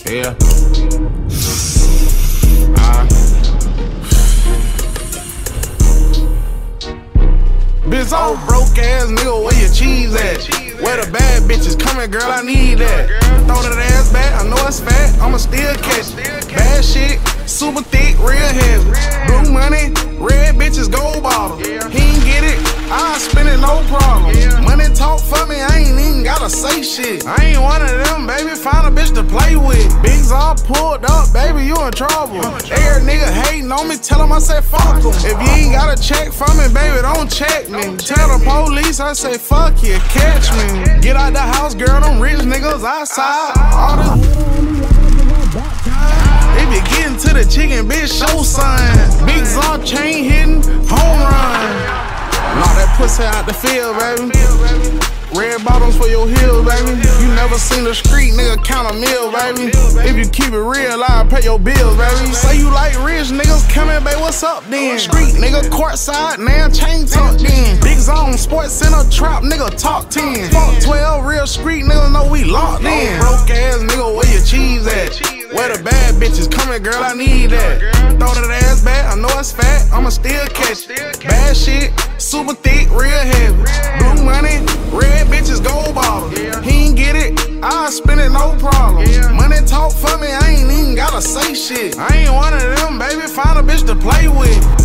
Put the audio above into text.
Yeah. Bitch, old broke ass nigga, where your cheese at? Where the bad bitches coming, girl, I need that. Throw that ass back, I know it's fat, I'ma still catch it. Bad shit, super thick, real heavy. Blue money, red bitches, gold bottle. He ain't get it, I spend it, no problem. Money talk for me, I ain't even gotta say shit. I ain't one of them, baby, find a bitch to play with. Bigs all pulled up, baby, you in trouble. Every nigga hating on me, tell him I said fuck him. If you ain't got a check for me, baby, don't check me. Tell the police, I say fuck you, catch me. Get out the house, girl, them rich niggas outside. All this. If you get into the chicken, bitch, show sign. Big Zon chain hitting, home run. Knock that pussy out the field, baby. Red bottoms for your heels, baby. You never seen the street nigga count a meal, baby. If you keep it real, I'll pay your bills, baby. Say you like rich niggas, come in, babe, what's up then? Street nigga, courtside, now chain tucked in. Big Zone, sports center, trap nigga, top 10. Fuck 12, real street niggas know we locked in. Broke ass nigga, where your cheese at? Where the bad bitches coming, girl, I need that. Throw that ass back, I know it's fat, I'ma still catch it. Bad shit, super thick, real heavy. Blue money, red bitches, gold bottle. He ain't get it, I spend it, no problem. Money talk for me, I ain't even gotta say shit. I ain't one of them, baby, find a bitch to play with.